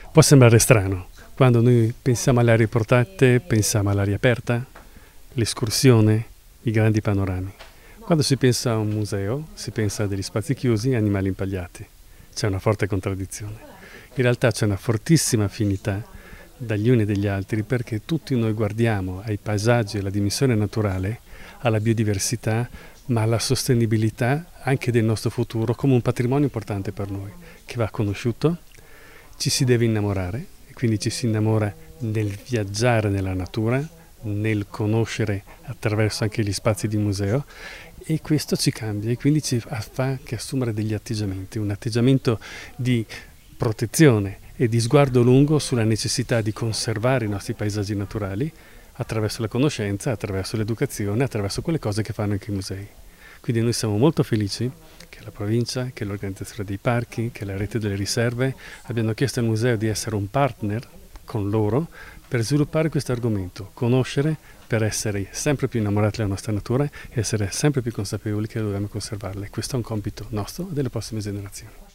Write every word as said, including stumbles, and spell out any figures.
Può sembrare strano, quando noi pensiamo alle aree protette, pensiamo all'aria aperta, l'escursione, i grandi panorami. Quando si pensa a un museo, si pensa a degli spazi chiusi e animali impagliati. C'è una forte contraddizione. In realtà c'è una fortissima affinità dagli uni e dagli altri perché tutti noi guardiamo ai paesaggi, alla dimensione naturale, alla biodiversità, ma alla sostenibilità anche del nostro futuro come un patrimonio importante per noi, che va conosciuto. Ci si deve innamorare, e quindi ci si innamora nel viaggiare nella natura, nel conoscere attraverso anche gli spazi di museo, e questo ci cambia e quindi ci fa anche assumere degli atteggiamenti, un atteggiamento di protezione e di sguardo lungo sulla necessità di conservare i nostri paesaggi naturali attraverso la conoscenza, attraverso l'educazione, attraverso quelle cose che fanno anche i musei. Quindi noi siamo molto felici che la provincia, che l'organizzazione dei parchi, che la rete delle riserve abbiano chiesto al museo di essere un partner con loro per sviluppare questo argomento, conoscere per essere sempre più innamorati della nostra natura e essere sempre più consapevoli che dobbiamo conservarla. E questo è un compito nostro e delle prossime generazioni.